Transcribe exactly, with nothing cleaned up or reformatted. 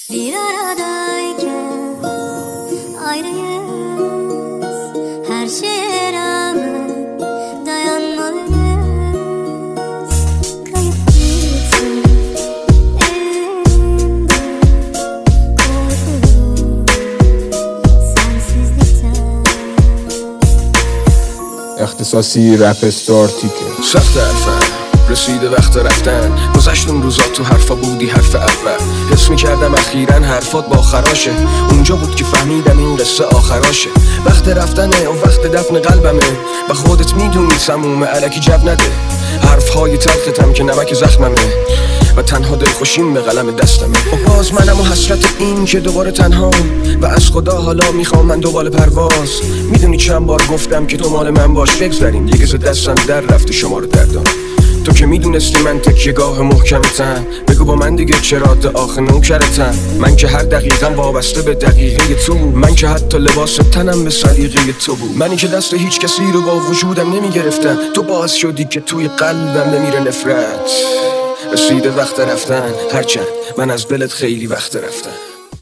Bir aradayken ayrıyız, her şeye rağmen dayanmalıyız. Kayıp gitsin elimde, korkuyorum sensizlikten. اختصاصی رپ استار تیکه سخت حرفم رسیده وقت رفتن. گذشت اون روزا تو حرفا بودی حرف اول. حس میکردم اخیراً حرفات با خراشه. اونجا بود که فهمیدم این قصه آخراشه. وقت رفتنه و وقت دفن قلبمه. و خودت میدونی سمومه الکی جو نده. حرفهای تلختم که نمک زخممه و تنها دلخوشیم به قلم دستمه. و باز منم و حسرت این که دوباره تنها و از خدا حالا میخوام من دوباره پرواز. میدونی چند بار گفتم که تو مال من باش بگذریم. یه گز دستم در رفته شما رو دردان. تو که میدونستی من تکیه‌گاه محکمتم. بگو با من دیگه چرا آخه نوکرتم. من که هر دقیقم وابسته به دقیقه تو بود. من که حتی لباس تنم به سلیقه تو بود. منی که دست هیچ کسی رو با وجودم نمیگرفتم. تو باعث شدی که توی قلبم نمیره نفرت. رسیده وقت رفتن هرچند من از دلت خیلی وقت رفتم.